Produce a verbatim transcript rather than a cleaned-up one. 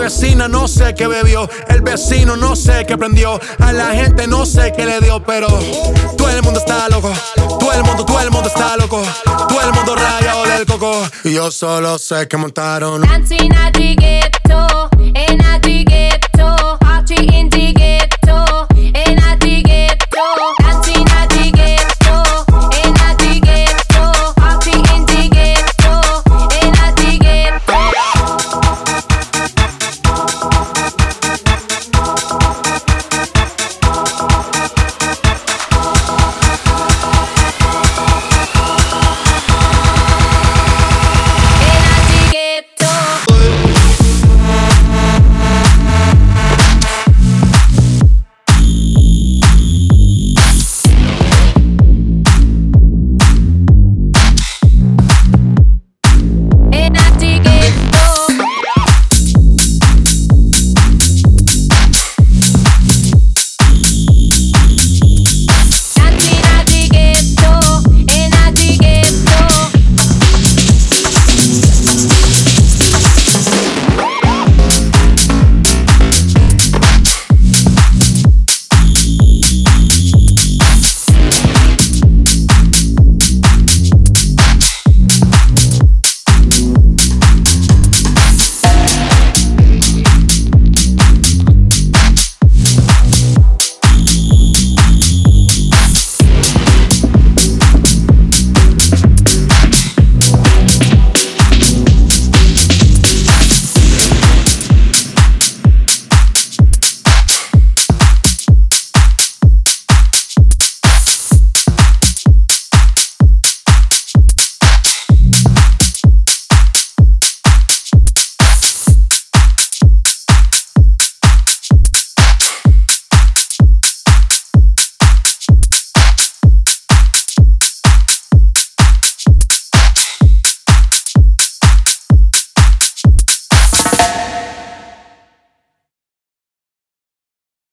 vecina no sé qué bebió, el vecino no sé qué prendió, a la gente no sé qué le dio, pero todo el mundo está loco, todo el mundo, todo el mundo está loco, todo el mundo rayado del coco. Y yo solo sé que montaron Dancing at the ghetto, in at the ghetto, party in the